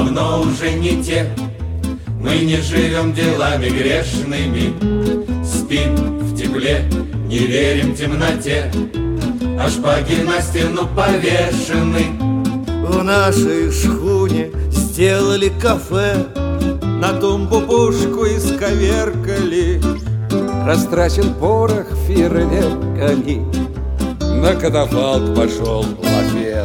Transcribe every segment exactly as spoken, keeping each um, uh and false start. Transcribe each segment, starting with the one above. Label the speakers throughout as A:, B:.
A: давно уже не те. Мы не живем делами грешными, спим в тепле, не верим темноте, а шпаги на стену повешены.
B: В нашей шхуне сделали кафе, на тумбу пушку исковеркали.
C: Растрачен порох фейерверками, на катафалк пошел лафет.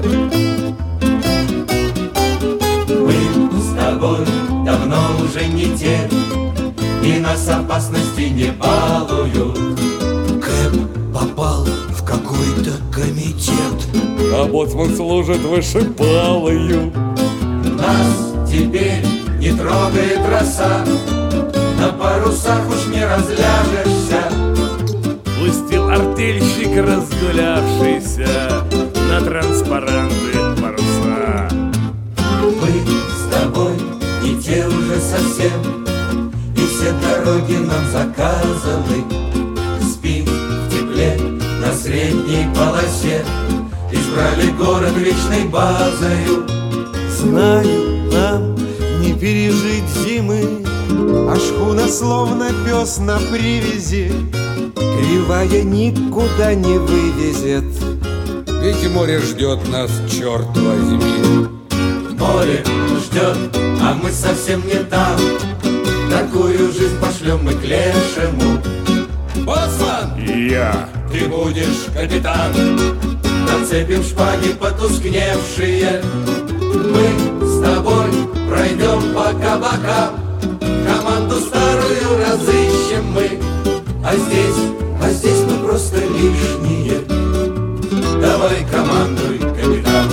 A: Мы с тобой давно уже не те, и нас опасности не балуют.
B: Кэп попал в какой-то комитет,
C: А боцман служит вышибалою.
A: Нас теперь не трогает роса, на парусах уж не разляжешься.
D: Пустил артельщик, разгулявшийся, на транспаранты паруса.
A: Мы с тобой не те уже совсем, и все дороги нам заказаны. Спим в тепле на средней полосе, избрали город вечной базою.
B: знаю, нам не пережить зимы,
E: а шхуна словно пес на привязи,
C: Кривая никуда не вывезет, ведь море ждет нас, черт возьми.
A: Море ждет, а мы совсем не там. Такую жизнь пошлем мы к лешему. Боцман,
D: Я
A: ты будешь капитан. Нацепим шпаги потускневшие, мы с тобой пройдем по кабакам. Команду старую разыщем мы, а здесь, а здесь мы просто лишние. Давай командуй, капитан.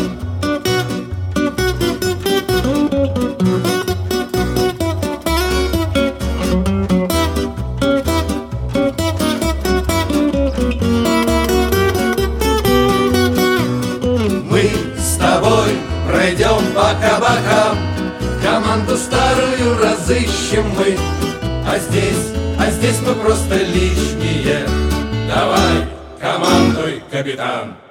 A: Мы с тобой пройдем по кабакам, команду старую разыщем мы, а здесь, а здесь мы просто лишние. Давай, командуй, капитан.